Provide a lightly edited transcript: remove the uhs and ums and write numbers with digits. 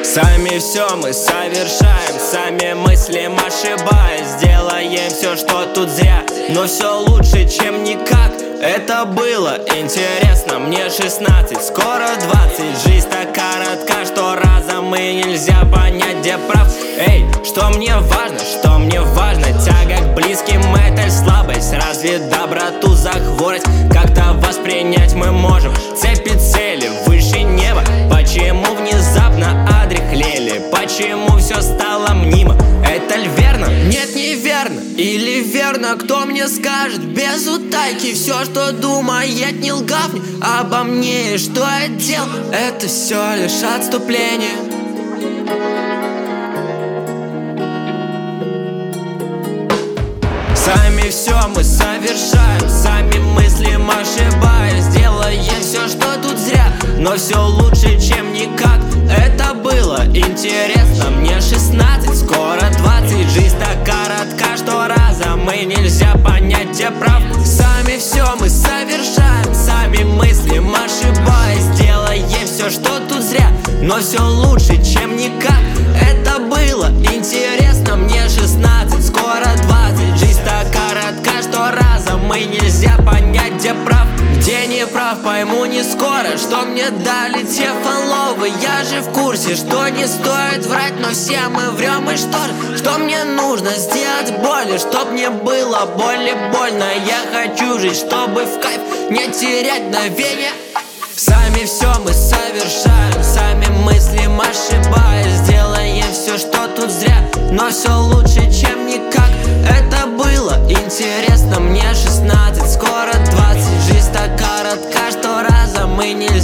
Сами все мы совершаем, сами мыслим, ошибаясь. Делаем все, что тут зря, но все лучше, чем никак. Это было интересно, мне 16, скоро 20. Жизнь так коротка, что разом и нельзя понять, где прав. Эй, что мне важно, что мне важно? Тяга к близким — это слабость. Разве доброту за хворость как-то воспринять мы можем? Цепи цели выше неба, почему внезапно одряхлели? Почему все стало мнимо? Это ли верно? Нет, не верно. Или верно, кто мне скажет? Без утайки все, что думает, не лгав мне обо мне. И что я делал, это все лишь отступление. Сами все мы совершаем, сами мыслим, ошибаясь. Делаем все, что тут зря, но все лучше, чем никак. Это было интересно, мне 16, скоро 20. Жизнь так коротка, что разом и нельзя понять, где прав. Сами все мы совершаем, сами мыслим, ошибаясь. Делаем все, что тут зря, но все лучше, чем никак. Это было интересно, мне 16, скоро 20. Жизнь так коротка, что разом и нельзя понять, где прав, где не прав. Пойму не скоро, что мне дали те фанловы. Я же в курсе, что не стоит врать, но все мы врем. И что мне нужно сделать более, чтоб мне было более больно? Я хочу жить, чтобы в кайф не терять мгновение. Сами все мы совершаем, сами мыслим, ошибаясь. Делаем все, что тут зря, но все лучше, чем никак. Это было интересно, мне 16, скоро 20. Жизнь так коротка, что разом и нельзя